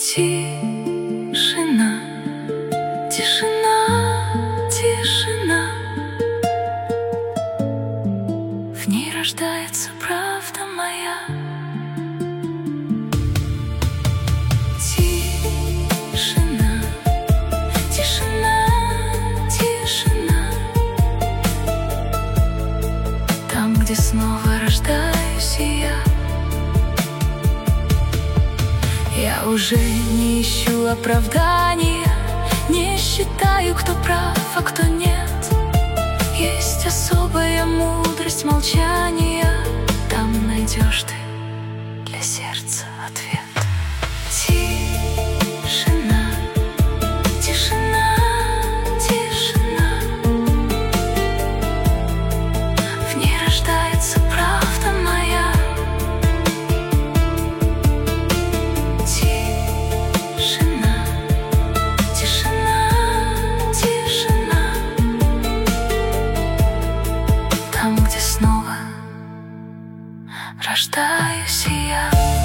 Тишина, тишина, тишина. В ней рождается правда моя. Тишина, тишина, тишина. Там, где снова рождаюсь я. Я уже не ищу оправдания, не считаю, кто прав, а кто нет. Есть особая мудрость молчания. Там найдешь ты для сердца ответ. Тишина, тишина, тишина. В ней рождается правда моя. Тишина, тишина, тишина. Там, где снова рождаюсь я.